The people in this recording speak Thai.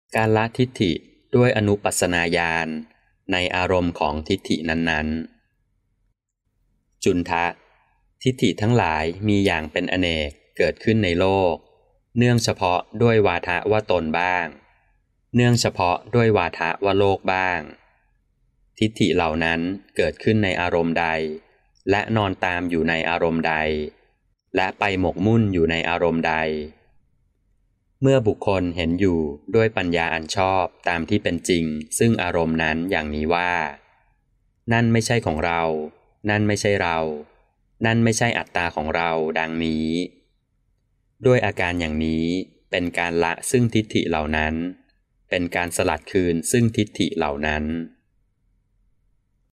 การละทิฏฐิด้วยอนุปัสสนาญาณในอารมณ์ของทิฏฐินั้นๆจุนทะทิฏฐิทั้งหลายมีอย่างเป็นอเนกเกิดขึ้นในโลกเนื่องเฉพาะด้วยวาทะว่าตนบ้างเนื่องเฉพาะด้วยวาทะว่าโลกบ้างทิฏฐิเหล่านั้นเกิดขึ้นในอารมณ์ใดและนอนตามอยู่ในอารมณ์ใดและไปหมกมุ่นอยู่ในอารมณ์ใดเมื่อบุคคลเห็นอยู่ด้วยปัญญาอันชอบตามที่เป็นจริงซึ่งอารมณ์นั้นอย่างนี้ว่านั่นไม่ใช่ของเรานั่นไม่ใช่เรานั่นไม่ใช่อัตตาของเราดังนี้ด้วยอาการอย่างนี้เป็นการละซึ่งทิฏฐิเหล่านั้นเป็นการสลัดคืนซึ่งทิฏฐิเหล่านั้น